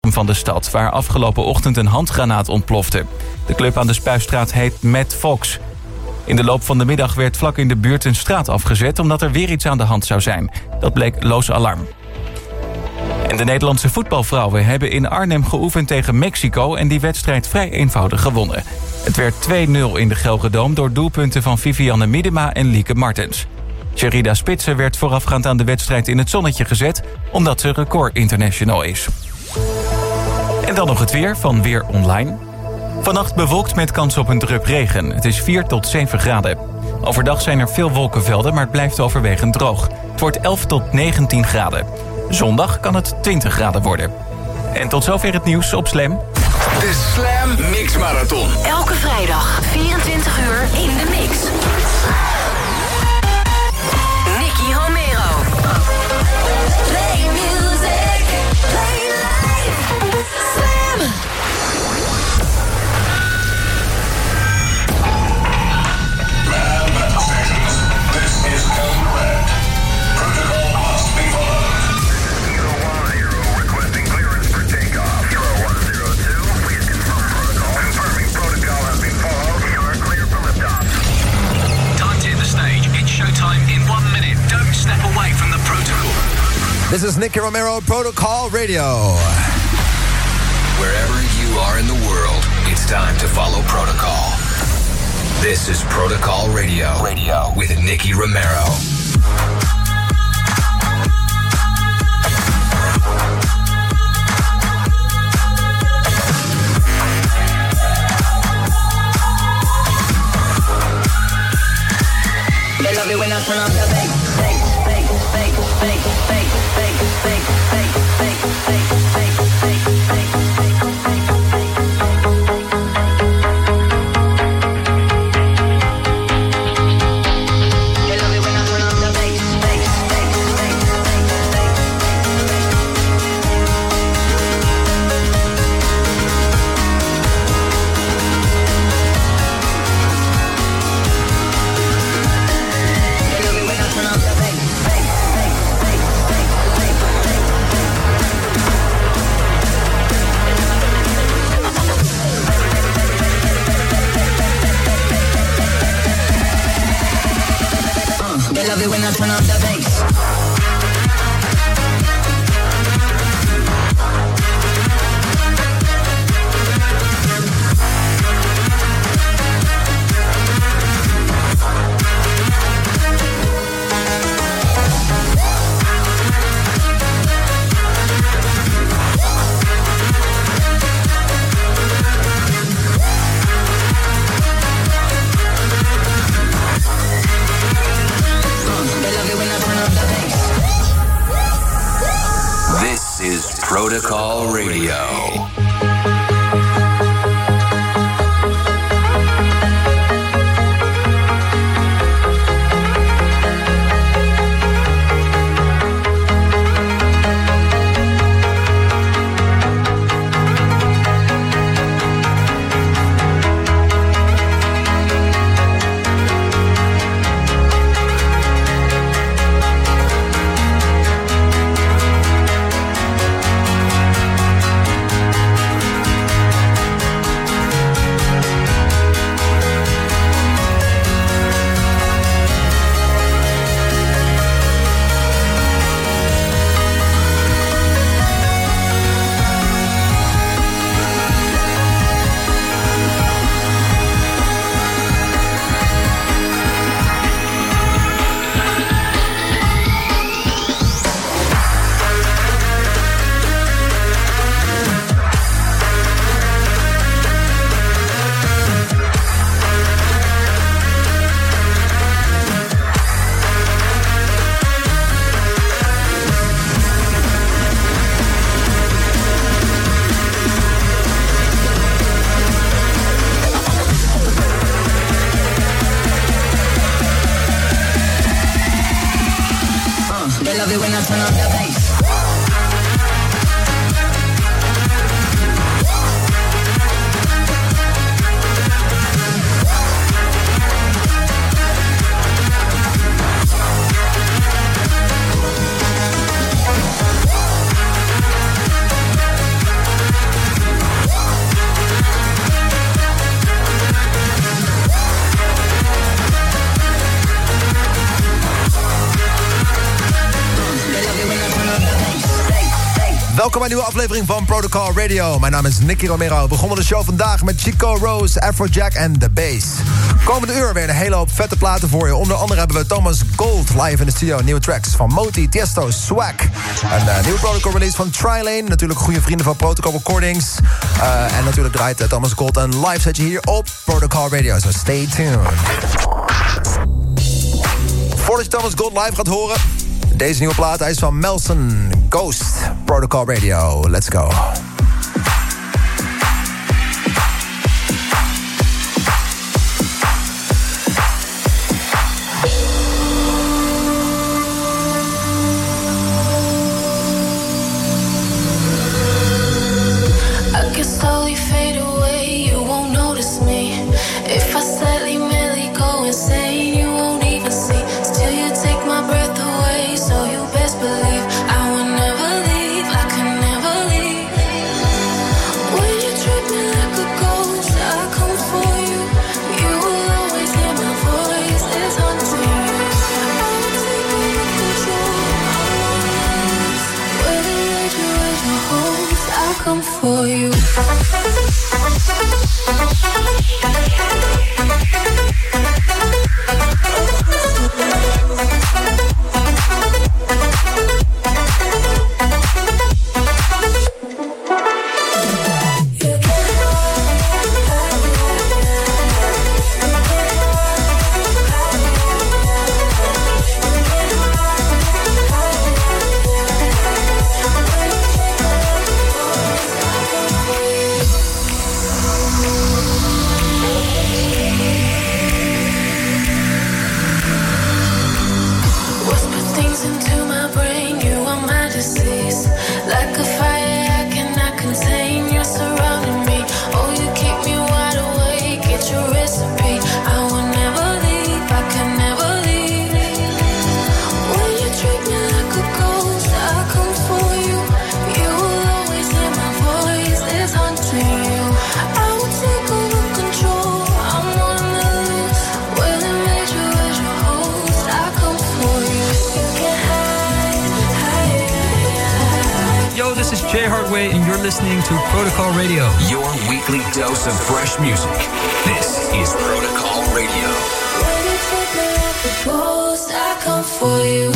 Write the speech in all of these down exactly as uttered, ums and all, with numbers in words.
centrum van de stad, waar afgelopen ochtend een handgranaat ontplofte. De club aan de Spuistraat heet Mad Fox. In de loop van de middag werd vlak in de buurt een straat afgezet, omdat er weer iets aan de hand zou zijn. Dat bleek loos alarm. En de Nederlandse voetbalvrouwen hebben in Arnhem geoefend tegen Mexico en die wedstrijd vrij eenvoudig gewonnen. Het werd twee nul in de Gelredome door doelpunten van Vivianne Miedema en Lieke Martens. Sherida Spitsen werd voorafgaand aan de wedstrijd in het zonnetje gezet, omdat ze record international is. En dan nog het weer van Weer Online. Vannacht bewolkt met kans op een drup regen. Het is vier tot zeven graden. Overdag zijn er veel wolkenvelden, maar het blijft overwegend droog. Het wordt elf tot negentien graden. Zondag kan het twintig graden worden. En tot zover het nieuws op Slam. De Slam Mix Marathon. Elke vrijdag, vierentwintig uur in de mix. Nicky Romero. Play music, play life. Slam. This is Code Red. Protocol must be followed. Zero one zero requesting clearance for takeoff. Zero one zero two, please confirm protocol. Confirming protocol has been followed. You are clear for liftoff. Time to hit the stage. It's showtime in one minute. Don't step away from the protocol. This is Nicky Romero, Protocol Radio. Wherever you are in the world, it's time to follow protocol. This is Protocol Radio. Radio with Nicky Romero. They love it when I turn up the bass, bass, bass, bass, bass, bass, bass, bass, bass, bass, bass, bass, bass, bass. They love it when I turn up the bass, bass, bass, bass, bass, bass. They love it when I turn up the bass, bass, bass, bass, bass, bass, bass. Uh, They love it when I turn up the bass. They love it when I turn up the bass. This is Protocol Radio. bij een nieuwe aflevering van Protocol Radio. Mijn naam is Nicky Romero. We begonnen de show vandaag met Chico Rose, Afrojack en The Bass. Komende uur weer een hele hoop vette platen voor je. Onder andere hebben we Thomas Gold live in de studio. Nieuwe tracks van Moti, Tiesto, Swag. Een uh, nieuwe Protocol release van Trilane. Natuurlijk goede vrienden van Protocol Recordings. Uh, en natuurlijk draait uh, Thomas Gold een live setje hier op Protocol Radio. So stay tuned. Voordat je Thomas Gold live gaat horen, deze nieuwe plaat, hij is van Melson, Ghost, Protocol Radio. Let's go. I can slowly fade away, you won't notice me. If I slightly merely go insane, you won't even see. Still you take my breath away, so you best believe I will never leave, I can never leave. When you treat me like a ghost, I come for you. You will always hear my voice, it's haunting you. I will take over control, I'm on loose. Where the rage, you rage my hopes, I come for you. And you're listening to Protocol Radio. Your weekly dose of fresh music. This is Protocol Radio. When you take me like a ghost, I come for you.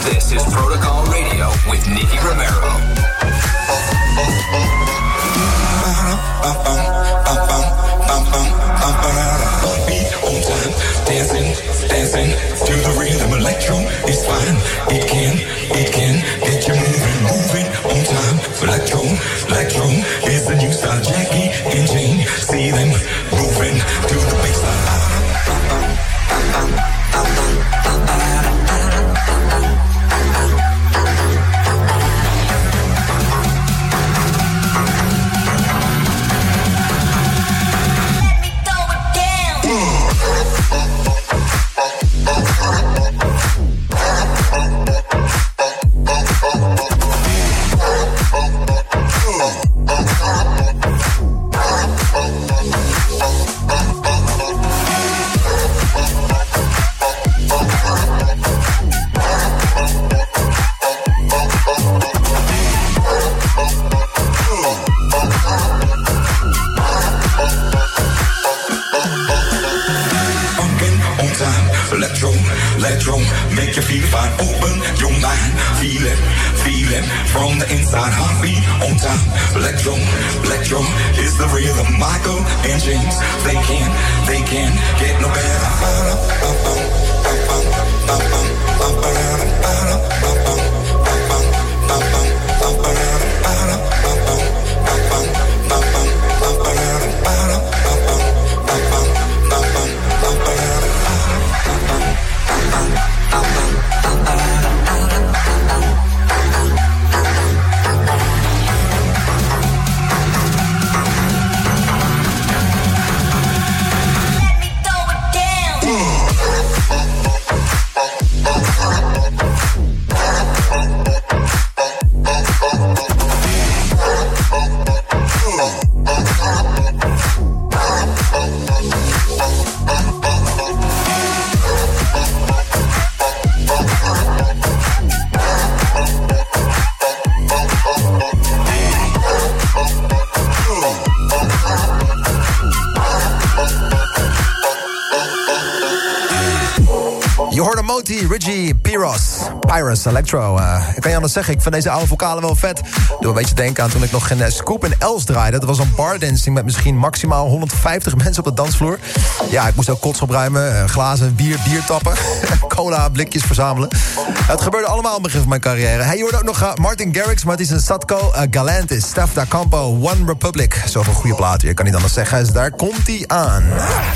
This is Protocol Radio with Nicky Romero. Beat on time, dancing, dancing to the rhythm. Electro is fine. It can, it can get you moving, moving on time. Electro, electro is the new style. Jackie and Jane, see them moving to the baseline. Reggie Pyros, Pyrus Electro. Uh, ik kan je anders zeggen, ik vind deze oude vocalen wel vet. Doe een beetje denken aan toen ik nog in uh, Scoop en Els draaide. Dat was een bardancing met misschien maximaal honderdvijftig mensen op de dansvloer. Ja, ik moest ook kots opruimen, uh, glazen, bier, bier tappen, cola, blikjes verzamelen. Het gebeurde allemaal op het begin van mijn carrière. Hey, je hoort ook nog uh, Martin Garrix, Martin en Satko, uh, Galantis, Steph Da Campo, One Republic. Zoveel goede platen, je kan niet anders zeggen. Dus daar komt hij aan.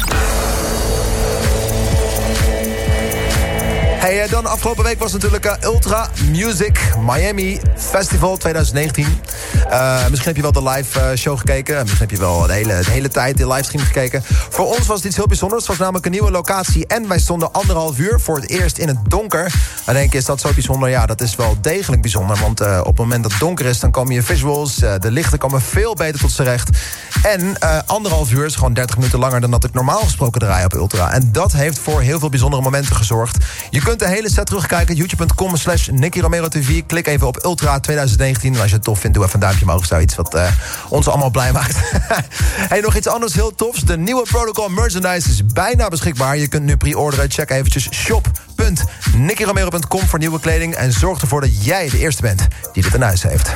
Hey, dan afgelopen week was natuurlijk uh, Ultra Music Miami Festival twintig negentien. Uh, misschien heb je wel de live uh, show gekeken. Misschien heb je wel de hele, de hele tijd de livestream gekeken. Voor ons was het iets heel bijzonders. Het was namelijk een nieuwe locatie. En wij stonden anderhalf uur voor het eerst in het donker. Dan denk je, is dat zo bijzonder? Ja, dat is wel degelijk bijzonder. Want uh, op het moment dat het donker is, dan komen je visuals. Uh, de lichten komen veel beter tot z'n recht. En uh, anderhalf uur is gewoon dertig minuten langer dan dat ik normaal gesproken draai op Ultra. En dat heeft voor heel veel bijzondere momenten gezorgd. Je kunt de hele set terugkijken. youtube punt com slash Nicky Romero T V. Klik even op Ultra twintig negentien. En als je het tof vindt, doe even een duimpje omhoog of zoiets. Wat uh, ons allemaal blij maakt. Hey, nog iets anders heel tofs. De nieuwe Protocol merchandise is bijna beschikbaar. Je kunt nu pre-orderen. Check eventjes shop punt nicky romero punt com voor nieuwe kleding. En zorg ervoor dat jij de eerste bent die dit in huis heeft.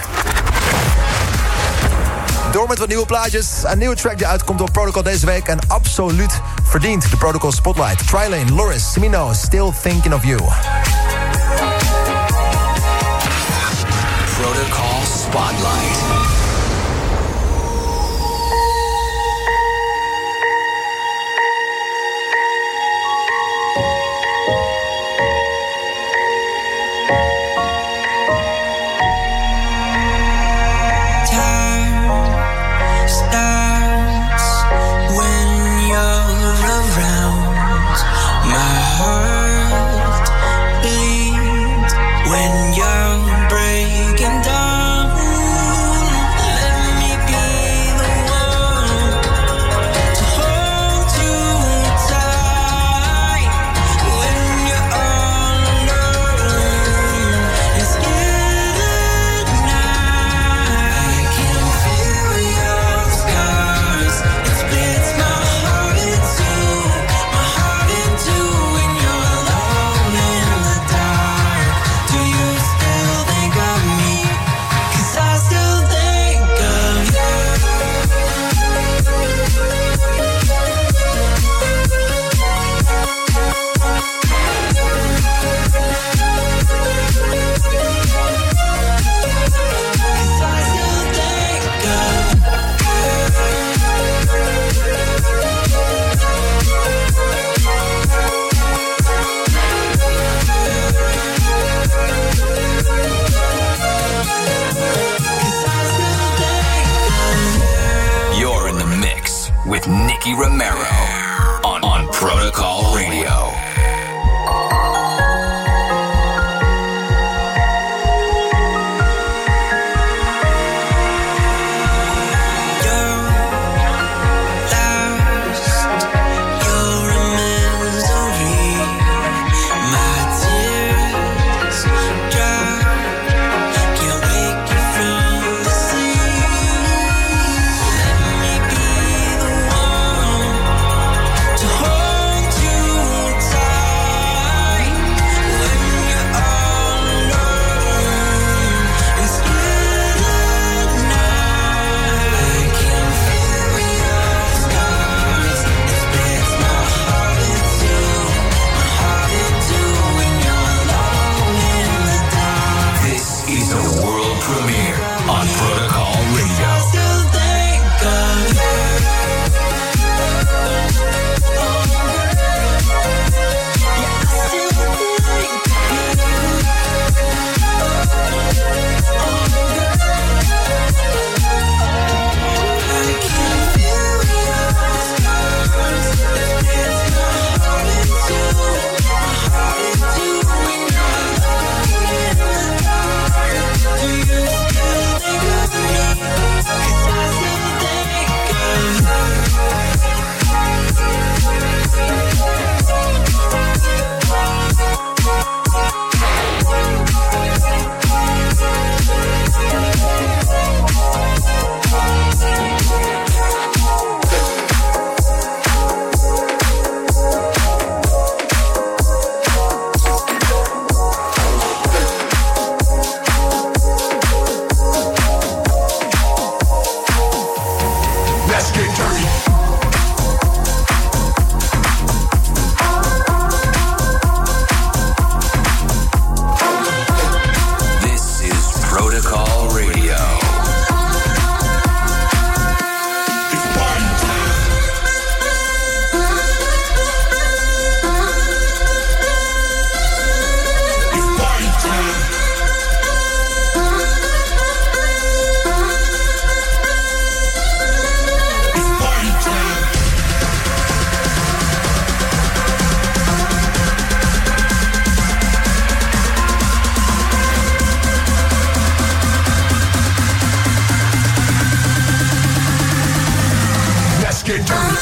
Door met wat nieuwe plaatjes. Een nieuwe track die uitkomt op Protocol deze week. En absoluut verdient de Protocol Spotlight. Trilane, Loris, Semino, Still Thinking of You. Protocol Spotlight. My heart get dirty.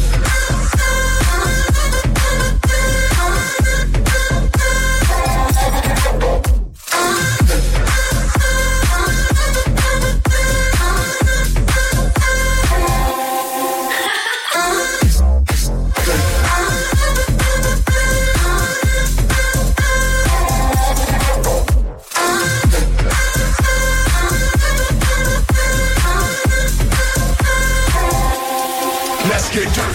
Get dirty.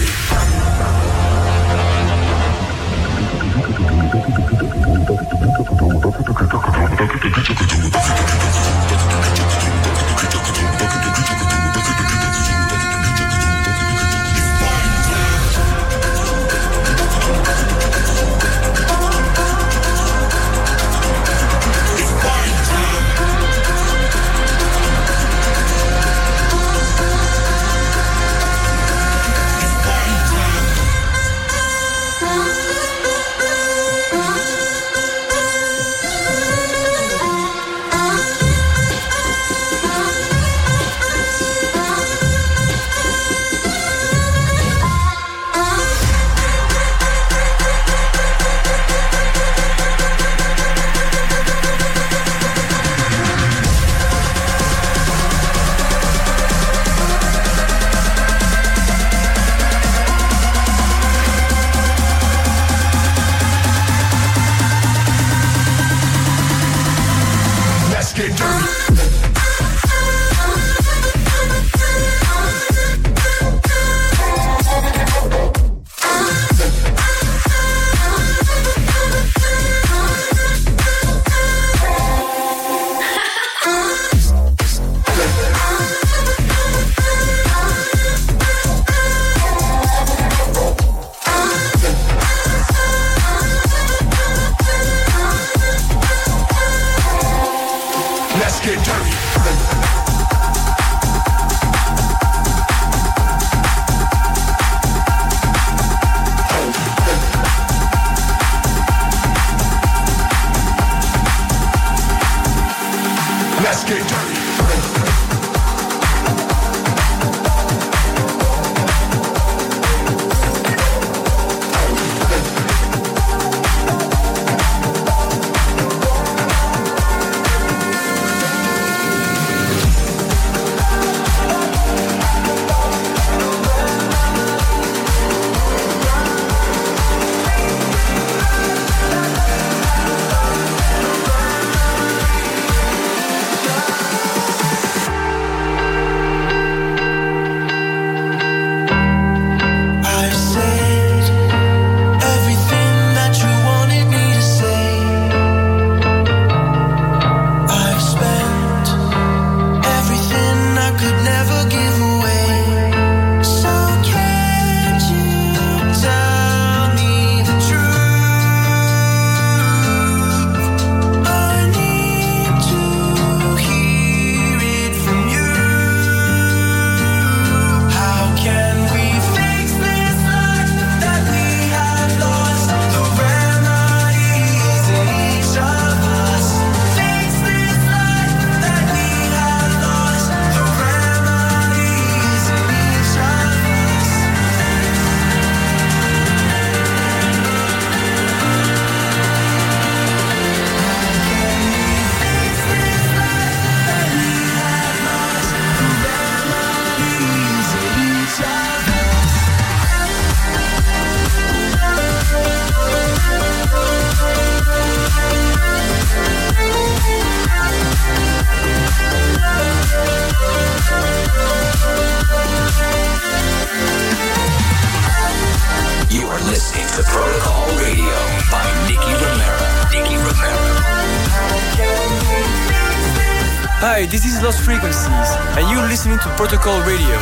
Hi, this is Lost Frequencies, and you're listening to Protocol Radio.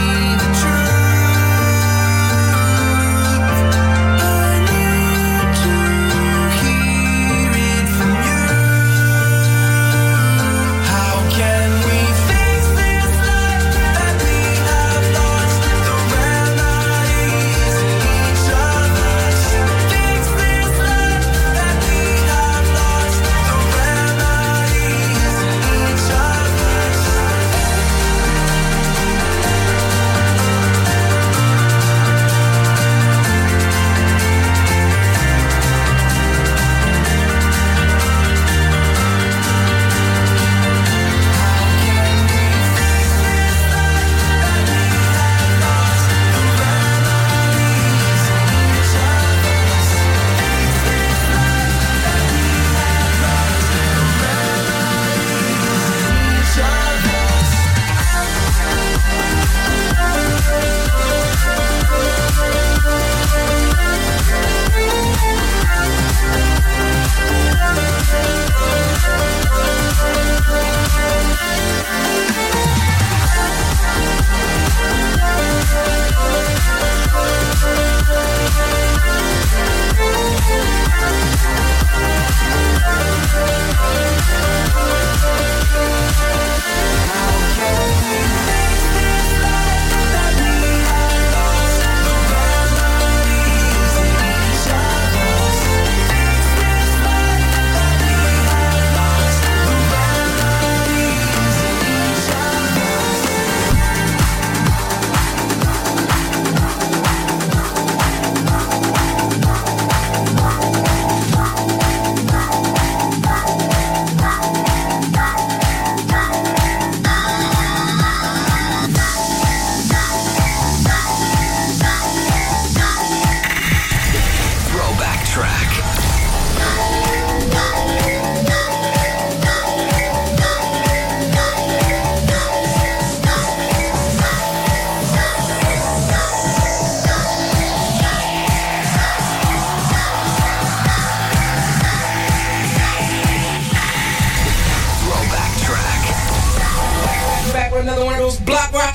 To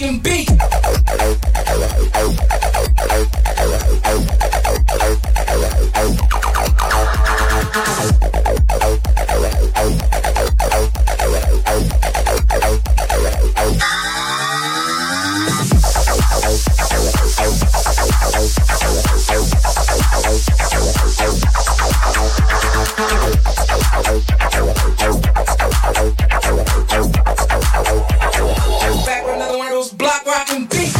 rockin' beat. Back with another one of those block rockin' beats.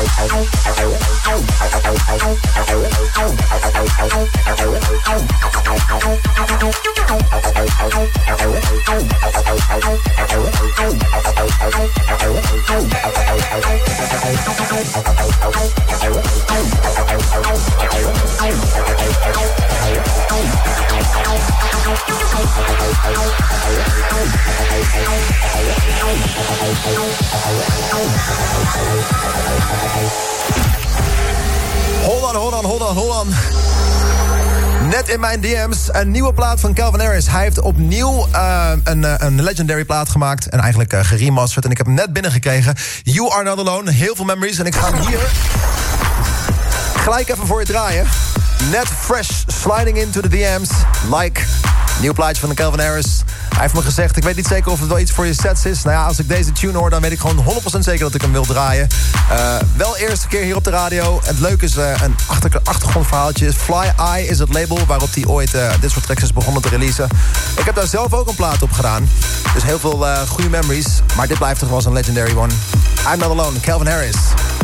Hold on, hold on, hold on, hold on. Net in mijn D M's een nieuwe plaat van Calvin Harris. Hij heeft opnieuw uh, een, uh, een legendary plaat gemaakt. En eigenlijk uh, geremasterd. En ik heb hem net binnengekregen. You Are Not Alone. Heel veel memories. En ik ga hem hier gelijk even voor je draaien. Net fresh, sliding into the D M's. Like, nieuw plaatje van de Calvin Harris. Hij heeft me gezegd, ik weet niet zeker of het wel iets voor je sets is. Nou ja, als ik deze tune hoor, dan weet ik gewoon honderd procent zeker dat ik hem wil draaien. Uh, wel eerste keer hier op de radio. Het leuke is uh, een achter- achtergrondverhaaltje. Fly Eye is het label waarop hij ooit uh, dit soort tracks is begonnen te releasen. Ik heb daar zelf ook een plaat op gedaan. Dus heel veel uh, goede memories. Maar dit blijft toch wel eens een legendary one. I'm Not Alone, Calvin Harris.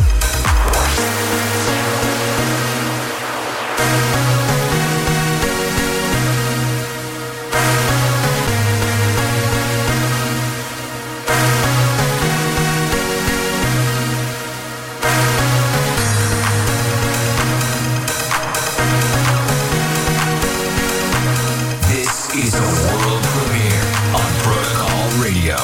Is a world premiere on Protocol Radio.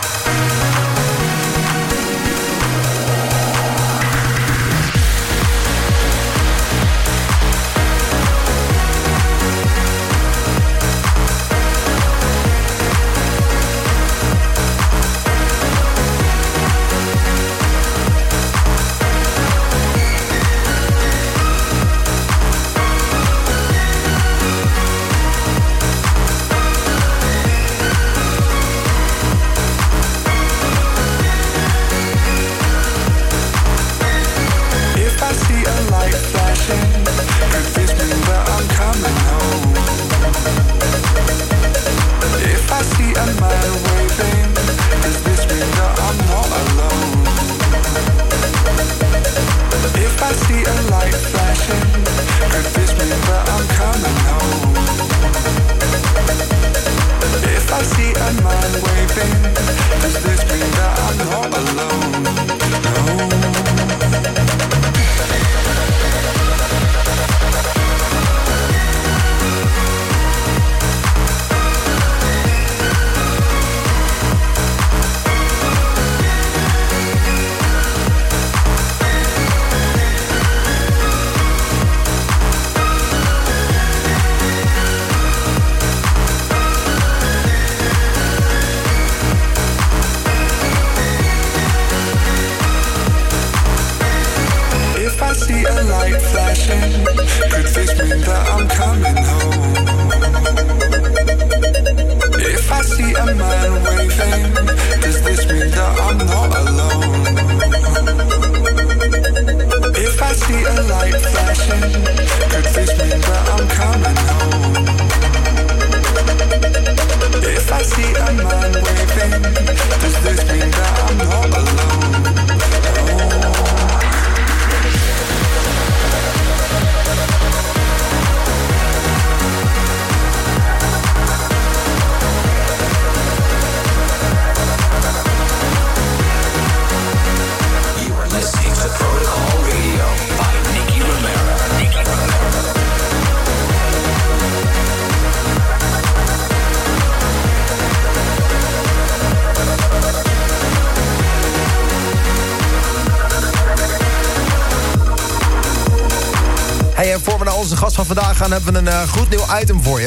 Hey, en voor we naar onze gast van vandaag gaan, hebben we een uh, goed nieuw item voor je.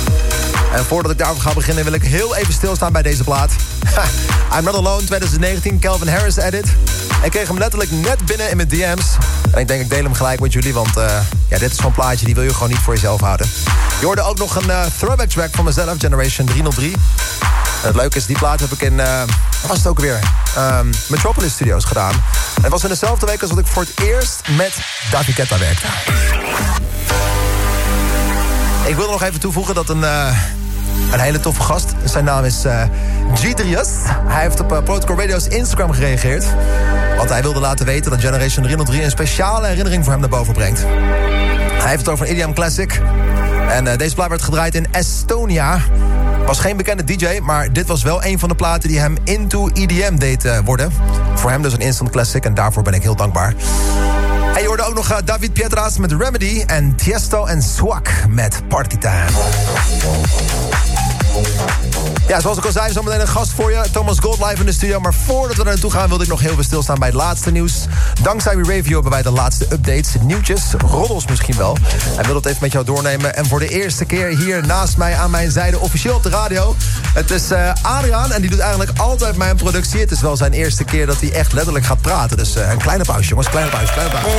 En voordat ik daarover ga beginnen, wil ik heel even stilstaan bij deze plaat. I'm Not Alone twintig negentien, Calvin Harris edit. Ik kreeg hem letterlijk net binnen in mijn D M's. En ik denk, ik deel hem gelijk met jullie, want uh, ja, dit is zo'n plaatje, die wil je gewoon niet voor jezelf houden. Je hoorde ook nog een uh, throwback track van mezelf, Generation driehonderddrie. En het leuke is, die plaat heb ik in, uh, waar was het ook weer? Um, Metropolis Studios gedaan. En het was in dezelfde week als dat ik voor het eerst met David Guetta werkte. Ik wil er nog even toevoegen dat een, uh, een hele toffe gast, zijn naam is uh, G-Drius. Hij heeft op uh, Protocol Radio's Instagram gereageerd. Want hij wilde laten weten dat Generation driehonderddrie een speciale herinnering voor hem naar boven brengt. Hij heeft het over een E D M classic. En uh, deze plaat werd gedraaid in Estonia. Was geen bekende D J, maar dit was wel een van de platen die hem into E D M deed uh, worden. Voor hem dus een instant classic en daarvoor ben ik heel dankbaar. En je hoorde ook nog uh, David Pietras met Remedy en Tiesto en Swak met Party Time. Ja, zoals ik al zei, zometeen een gast voor je. Thomas Gold live in de studio. Maar voordat we er naartoe gaan, wilde ik nog heel veel stilstaan bij het laatste nieuws. Dankzij WeRavio hebben wij de laatste updates, nieuwtjes, roddels misschien wel. En wil dat even met jou doornemen. En voor de eerste keer hier naast mij aan mijn zijde, officieel op de radio. Het is uh, Adriaan en die doet eigenlijk altijd mijn productie. Het is wel zijn eerste keer dat hij echt letterlijk gaat praten. Dus uh, een kleine pauze, jongens. Kleine pauze, kleine pauze.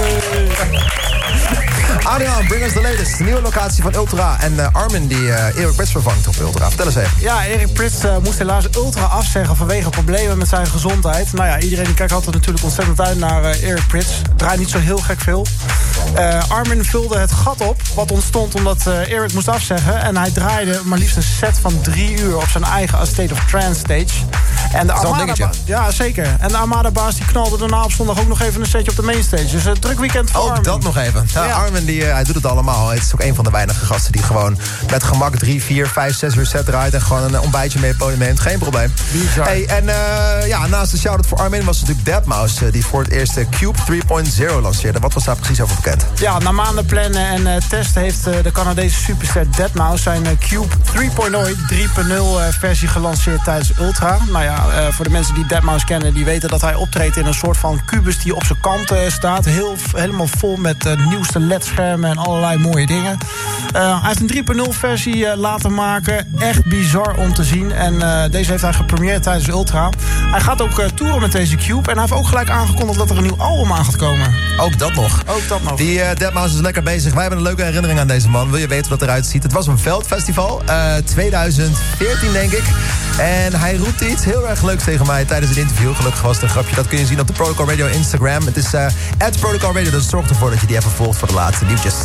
Adriaan, bring us the latest. De nieuwe locatie van Ultra. En uh, Armin die uh, Erik Prits vervangt op Ultra. Vertel eens even. Ja, Erik Prits uh, moest helaas Ultra afzeggen vanwege problemen met zijn gezondheid. Nou ja, iedereen die kijkt altijd natuurlijk ontzettend uit naar uh, Erik Prits. Draait niet zo heel gek veel. Uh, Armin vulde het gat op wat ontstond omdat uh, Erik moest afzeggen. En hij draaide maar liefst een set van drie uur op zijn eigen A State of Trance stage. En de Armada ja, zeker. En de Armada-baas die knalde daarna op zondag ook nog even een setje op de mainstage. Dus een druk weekend voor Ook Armin. dat nog even. Ja, ja. Armin die, uh, hij doet het allemaal. Het is ook een van de weinige gasten die gewoon met gemak drie, vier, vijf, zes uur set draait en gewoon een ontbijtje mee op het podium neemt. Geen probleem. Hey, en uh, ja, naast de shout-out voor Armin was natuurlijk deadmau five uh, die voor het eerst uh, Cube drie punt nul lanceerde. Wat was daar precies over bekend? Ja, na maanden plannen en uh, testen heeft uh, de Canadese superster deadmau five zijn uh, Cube drie punt nul uh, versie gelanceerd tijdens Ultra. Nou ja, uh, voor de mensen die deadmau five kennen, die weten dat hij optreedt in een soort van kubus die op zijn kant uh, staat. Heel, helemaal vol met uh, nieuwste L E D-schermen en allerlei mooie dingen. Uh, hij heeft een drie punt nul versie uh, laten maken. Echt bizar om te zien. En uh, deze heeft hij gepremieerd tijdens Ultra. Hij gaat ook uh, toeren met deze Cube. En hij heeft ook gelijk aangekondigd dat er een nieuw album aan gaat komen. Ook dat nog. Ook dat nog. Die uh, deadmau five is lekker bezig. Wij hebben een leuke herinnering aan deze man. Wil je weten hoe dat eruit ziet? Het was een veldfestival. Uh, twintig veertien, denk ik. En hij roept iets heel erg leuks tegen mij tijdens het interview. Gelukkig was het een grapje. Dat kun je zien op de Protocol Radio Instagram. Het is uh, at Protocol Radio. Dus zorg ervoor dat je die even volgt voor de laatste nieuwtjes.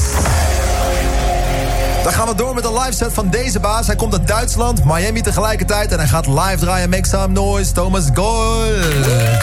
Dan gaan we door met een live set van deze baas. Hij komt uit Duitsland, Miami tegelijkertijd. En hij gaat live draaien. Make some noise, Thomas Gold.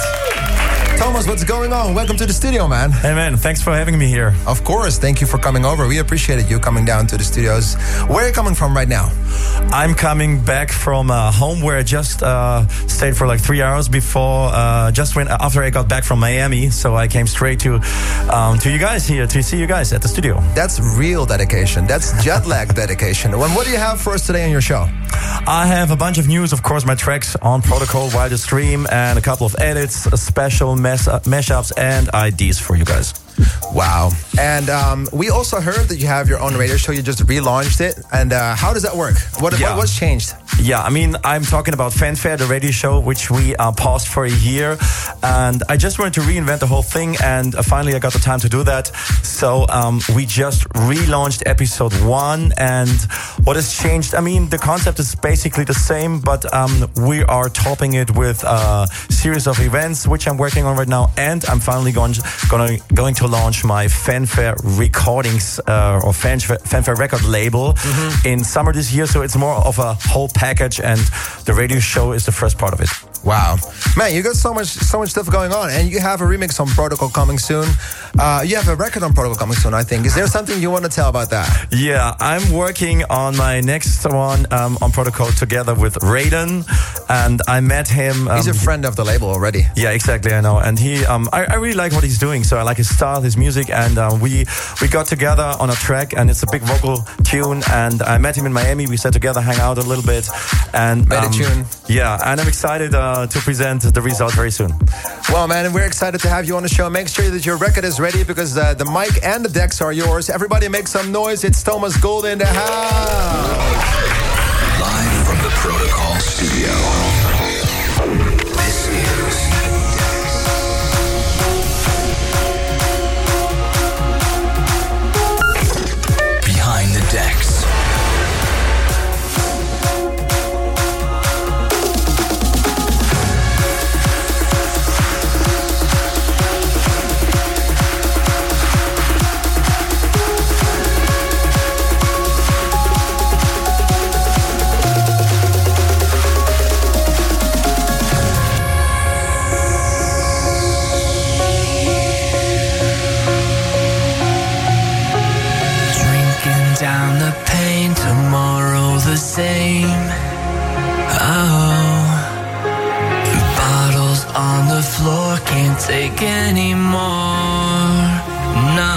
Thomas, what's going on? Welcome to the studio, man. Hey, man. Thanks for having me here. Of course. Thank you for coming over. We appreciated you coming down to the studios. Where are you coming from right now? I'm coming back from uh, home where I just uh, stayed for like three hours before, uh, just when after I got back from Miami. So I came straight to um, to you guys here to see you guys at the studio. That's real dedication. That's jet lag dedication. And what do you have for us today on your show? I have a bunch of news, of course, my tracks on Protocol via the stream, and a couple of edits, a special mess, uh, mashups, and I Ds for you guys. Wow. And um, we also heard that you have your own radio show. You just relaunched it. And uh, how does that work? What, yeah. what what's changed? Yeah, I mean, I'm talking about Fanfare, the radio show, which we uh, paused for a year. And I just wanted to reinvent the whole thing. And uh, finally, I got the time to do that. So um, we just relaunched episode one. And what has changed? I mean, the concept is basically the same, but um, we are topping it with a series of events, which I'm working on right now. And I'm finally going, going, going to launch my Fanfare recordings uh, or Fanfare, Fanfare record label mm-hmm. in summer this year. So it's more of a whole package, and the radio show is the first part of it. Wow, man, you got so much, so much stuff going on, and you have a remix on Protocol coming soon. Uh, you have a record on Protocol coming soon, I think. Is there something you want to tell about that? Yeah, I'm working on my next one um, on Protocol together with Raiden, and I met him. Um, he's a friend of the label already. Yeah, exactly, I know, and he, um, I, I really like what he's doing. So I like his style, his music, and uh, we we got together on a track, and it's a big vocal tune. And I met him in Miami. We sat together, hang out a little bit, and made um, a tune. Yeah, and I'm excited. Uh, to present the result very soon. Well, man, we're excited to have you on the show. Make sure that your record is ready because uh, the mic and the decks are yours. Everybody make some noise. It's Thomas Gold in the house. Live from the Protocol studio. This is take anymore. No.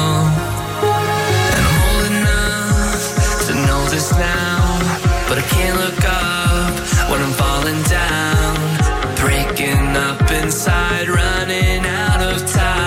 And I'm old enough to know this now, but I can't look up when I'm falling down, breaking up inside, running out of time.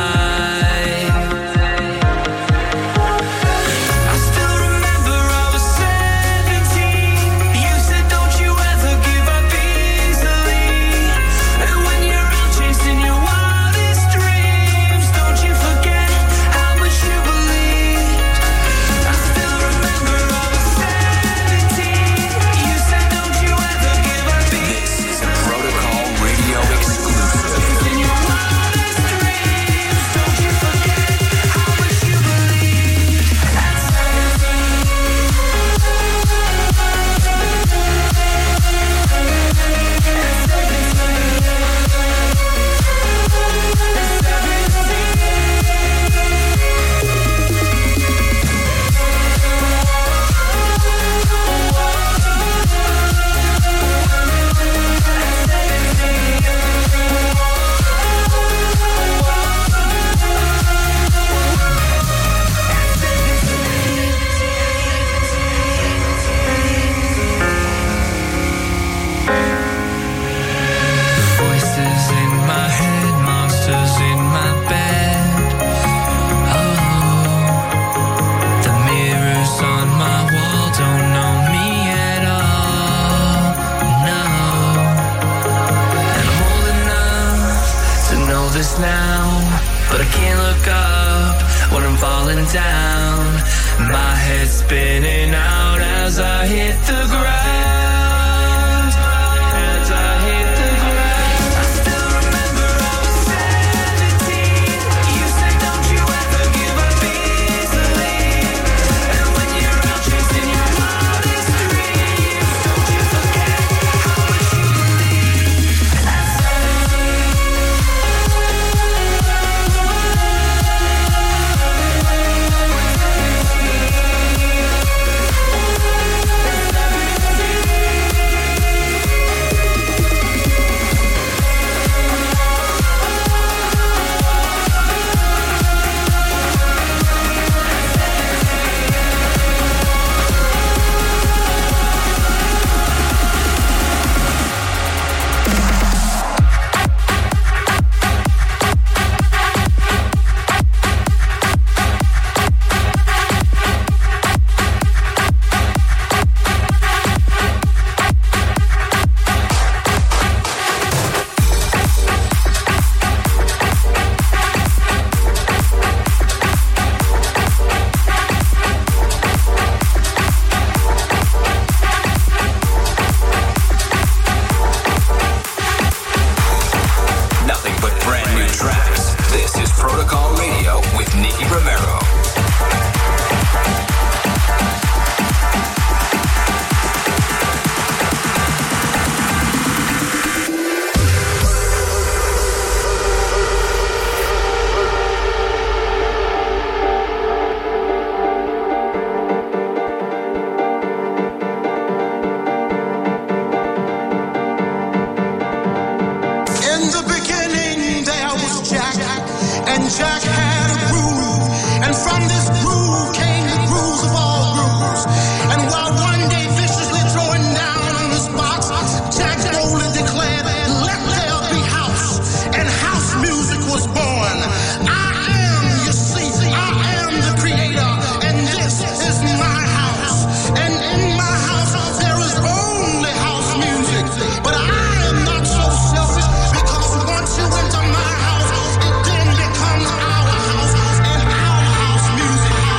Music.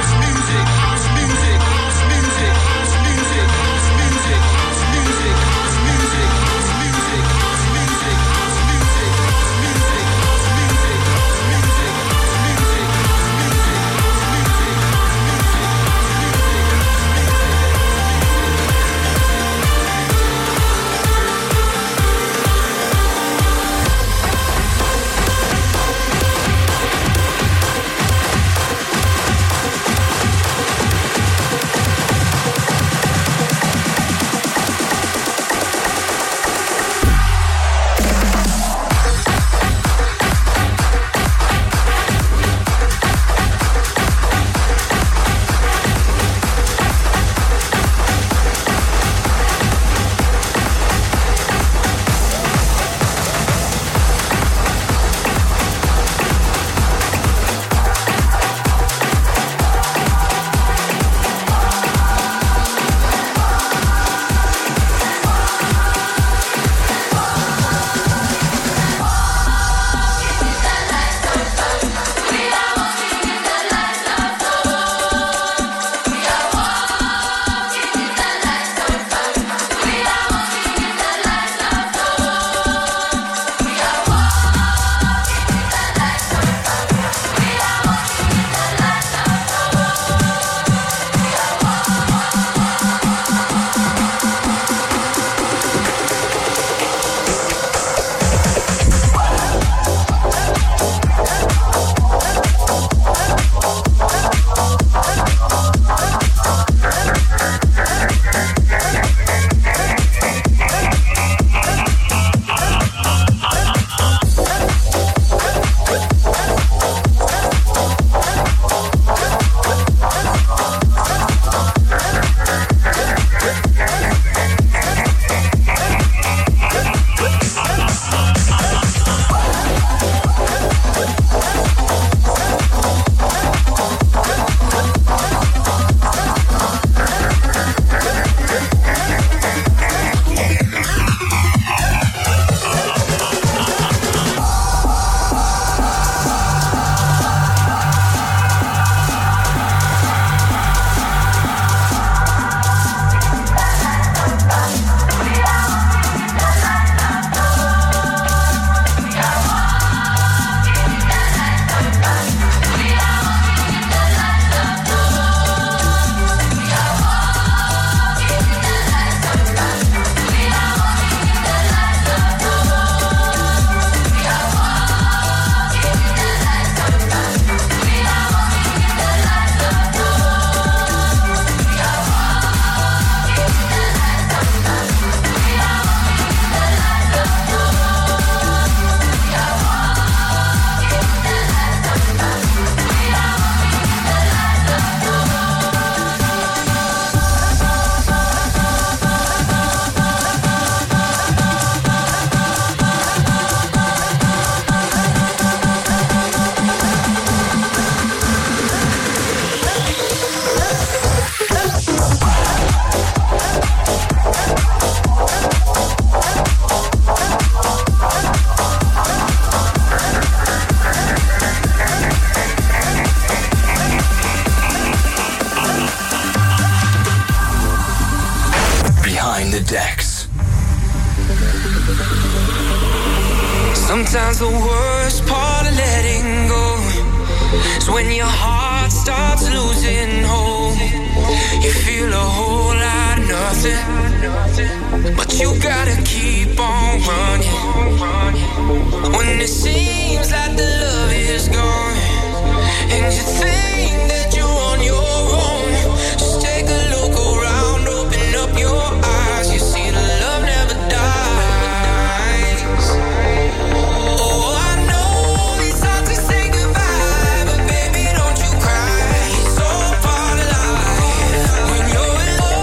Sometimes the worst part of letting go is when your heart starts losing hope. You feel a whole lot of nothing, but you gotta keep on running. When it seems like the love is gone and you think that you're on your own, just take a look around, open up your eyes. You see the love never dies. Oh, I know it's hard to say goodbye, but baby, don't you cry. It's all part of life. When you're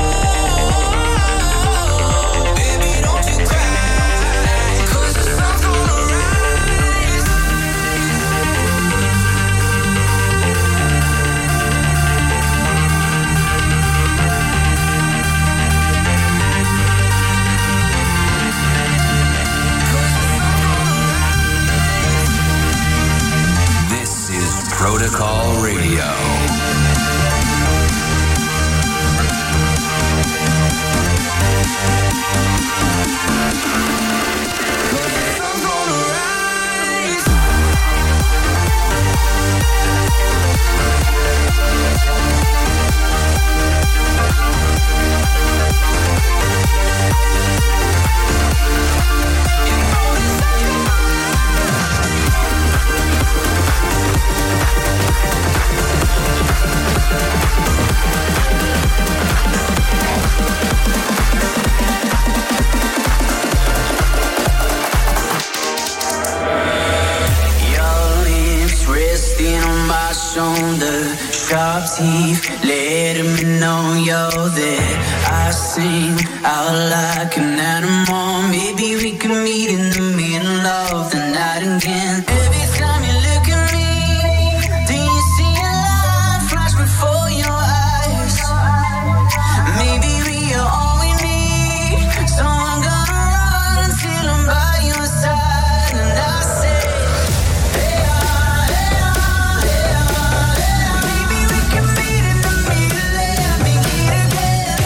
alone, baby, don't you cry, 'cause the sun's gonna rise. This is Protocol Radio. Your lips resting on my shoulder, sharp teeth letting me know you're there. I sing out like an animal. Maybe we can meet in the middle of the night again. Every time you look at me, do you see a light flash before your eyes? Maybe we are all we need, so I'm gonna run until I'm by your side. And I say, hey, ah, hey, ah, hey, ah, hey, ah. Maybe we can meet in the middle and begin again.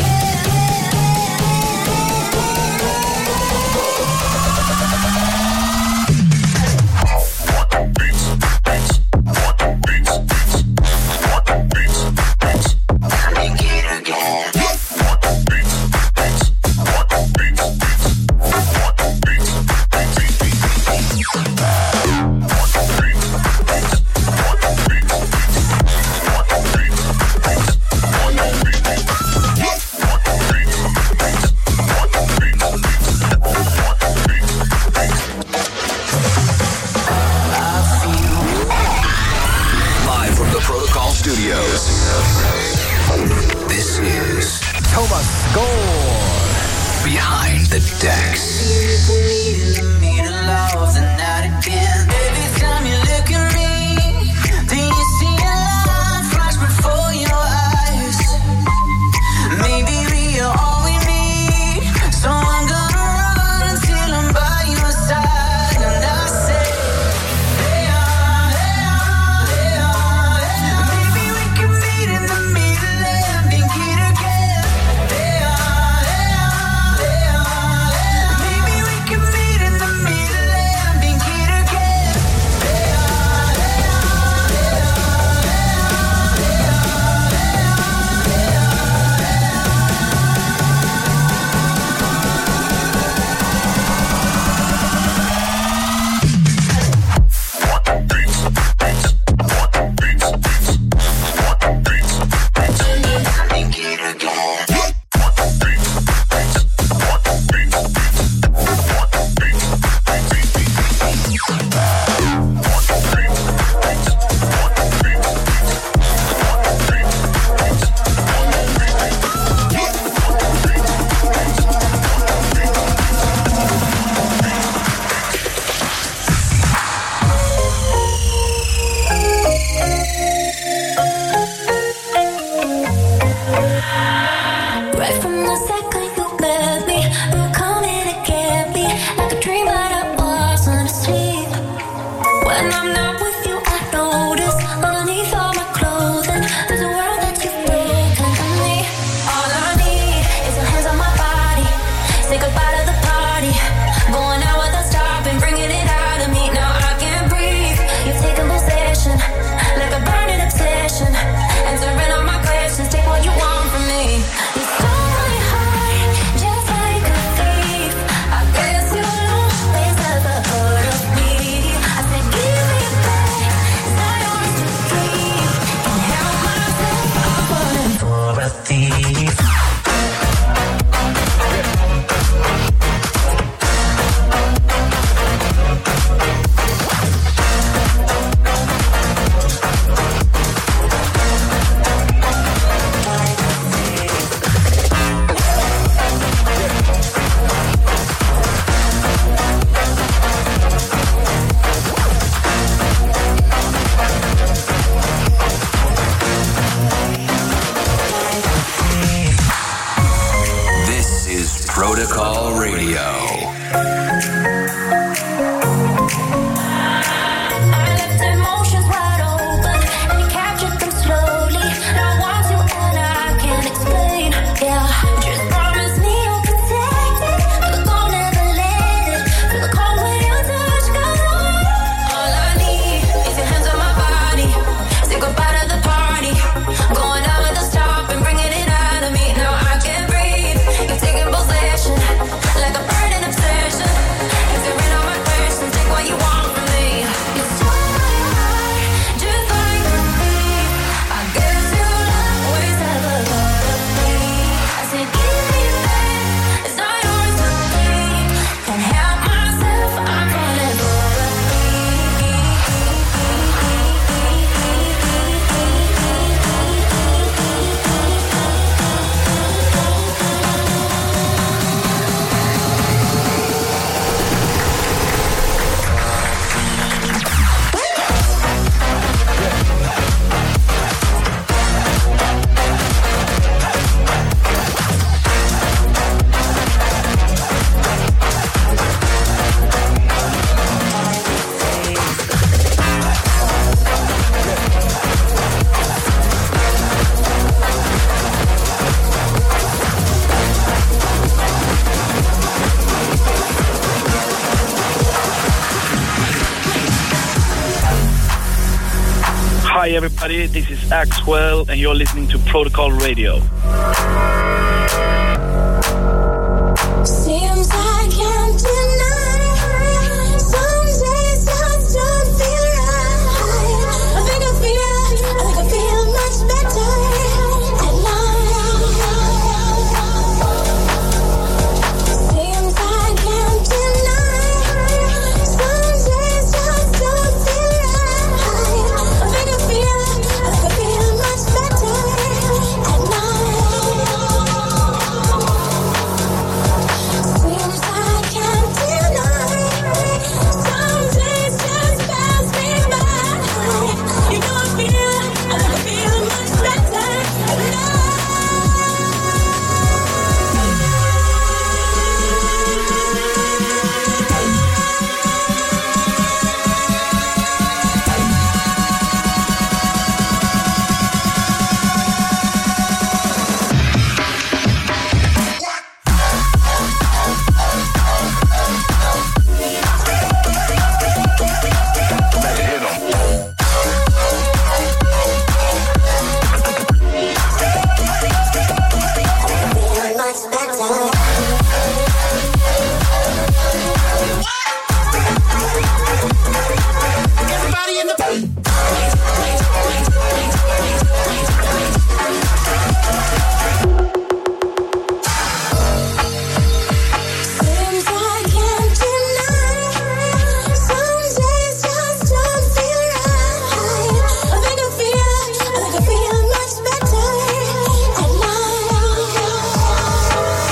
Live from the Protocol Studios. This is Thomas Gold. Behind the Decks. Middle of the night again. Every time you look at me, do you see a light flash before your eyes? Maybe we are all we need, so I'm gonna run until I'm by your side. And I say, hey, ah, hey, ah, hey, ah, hey, ah. Maybe we can meet in the middle and begin again. Hey, ah, hey, ah, hey, ah, hey, ah. Maybe we can meet in the middle and begin again. Hi everybody, this is Axwell and you're listening to Protocol Radio. Seems I can't deny. Some days just don't feel right. I think I feel, I think I feel much better at night. Seems I can't deny. Some days just don't feel right. I think I feel, I think I feel much better at night. Seems I can't deny. Some days just pass me by. You know I feel, I think I feel much better at night. Feel much better. Everybody in the Seems I can't deny. Some days just don't feel right. I think I feel, I think I feel much better at night.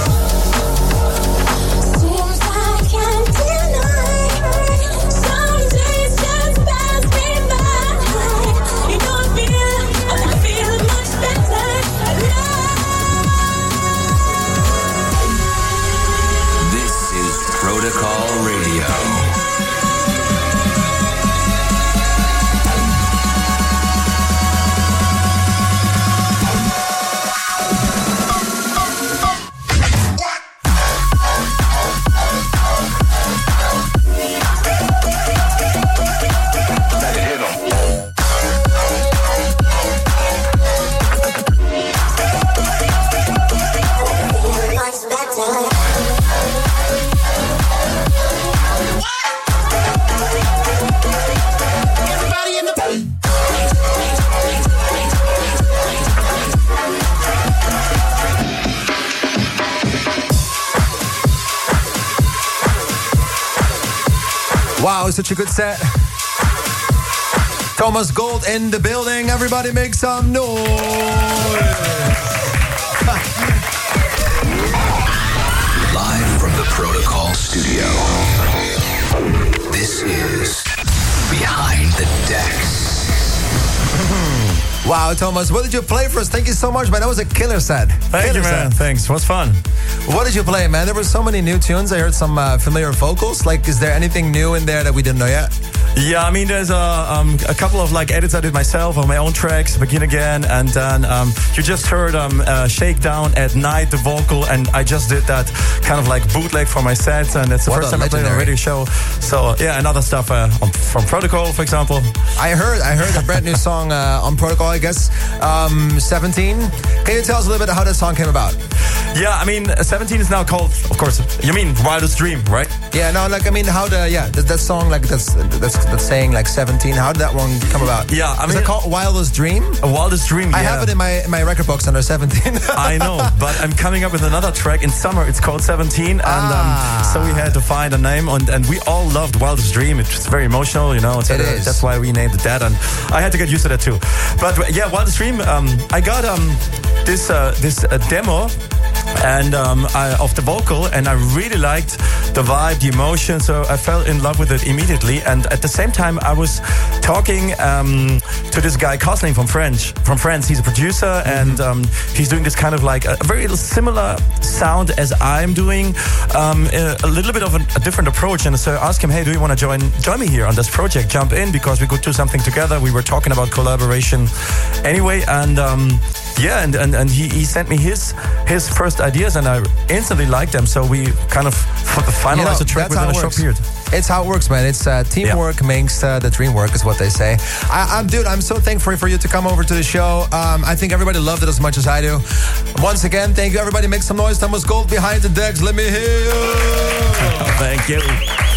Seems I can't deny. Some days just pass me by. You know I feel, I think I feel much better at night. This is Protocol Radio. Feel much better. Everybody in the Wow, such a good set. Thomas Gold in the building. Everybody make some noise. Live from the Protocol Studio. This is Behind the Decks. Wow, Thomas, what did you play for us? Thank you so much, man. That was a killer set. Thank killer you, man. set. Thanks. Was fun. What did you play, man? There were so many new tunes. I heard some uh, familiar vocals. Like, is there anything new in there that we didn't know yet? Yeah, I mean, there's a, um, a couple of like edits I did myself on my own tracks, Begin Again, and then um, you just heard um, uh, Shakedown at Night, the vocal, and I just did that kind of like bootleg for my set, and it's the What first a time I played on a legendary. radio show. So yeah, and other stuff uh, on, from Protocol, for example. I heard I heard a brand new song uh, on Protocol, I guess. Um, seventeen. Can you tell us a little bit how that song came about? Yeah, I mean, seventeen is now called, of course, you mean Wildest Dream, right? Yeah, no, like, I mean, how the, yeah, that, that song, like, that's, that's that's saying, like, seventeen, how did that one come about? Yeah, I Is mean... it called Wildest Dream? A Wildest Dream, I yeah. have it in my in my record box under seventeen. I know, but I'm coming up with another track in summer. It's called seventeen, and Ah. um, so we had to find a name, and, and we all loved Wildest Dream. It's very emotional, you know. So It that- is. That's why we named it that, and I had to get used to that too. But yeah, Wildest Dream. Um, I got um, this uh, this uh, demo. And um, I, of the vocal, and I really liked the vibe, the emotion, so I fell in love with it immediately. And at the same time, I was talking um, to this guy Cosling from French, from France. He's a producer, Mm-hmm. and um, he's doing this kind of like a very similar sound as I'm doing, um, a, a little bit of a, a different approach. And so I asked him, "Hey, do you want to join join me here on this project? Jump in, because we could do something together." We were talking about collaboration anyway, and. Um, Yeah, and, and, and he, he sent me his his first ideas, and I instantly liked them. So we kind of f- finalized You know, the track that's how within a it short works. period. It's how it works, man. It's uh, teamwork yeah. makes uh, the dream work, is what they say. I, I'm, dude, I'm so thankful for you to come over to the show. Um, I think everybody loved it as much as I do. Once again, thank you, everybody. Make some noise. Thomas Gold behind the decks. Let me hear you. Thank you.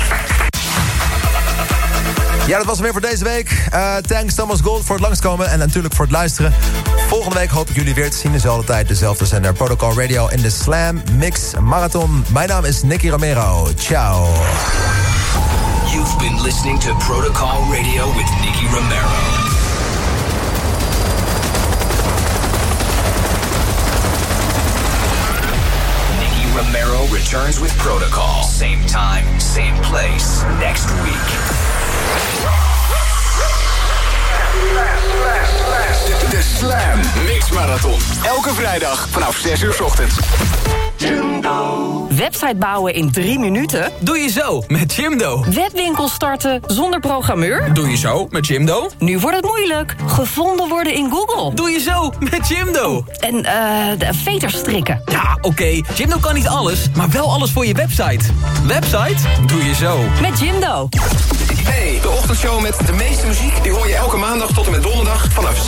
Ja, dat was hem weer voor deze week. Uh, thanks Thomas Gold voor het langskomen en natuurlijk voor het luisteren. Volgende week hoop ik jullie weer te zien. Dezelfde tijd, dezelfde zender. Protocol Radio in de Slam Mix Marathon. Mijn naam is Nicky Romero. Ciao. You've been listening to Protocol Radio with Nicky Romero. Nicky Romero returns with Protocol. Same time, same place, next week. De Slam Mix Marathon. Elke vrijdag vanaf zes uur 's ochtends. Website bouwen in drie minuten? Doe je zo met Jimdo. Webwinkel starten zonder programmeur? Doe je zo met Jimdo. Nu wordt het moeilijk. Gevonden worden in Google? Doe je zo met Jimdo. En eh, uh, veters strikken? Ja, oké. Okay. Jimdo kan niet alles, maar wel alles voor je website. Website? Doe je zo. Met Jimdo. Hey, de ochtendshow met de meeste muziek, die hoor je elke maandag tot en met donderdag vanaf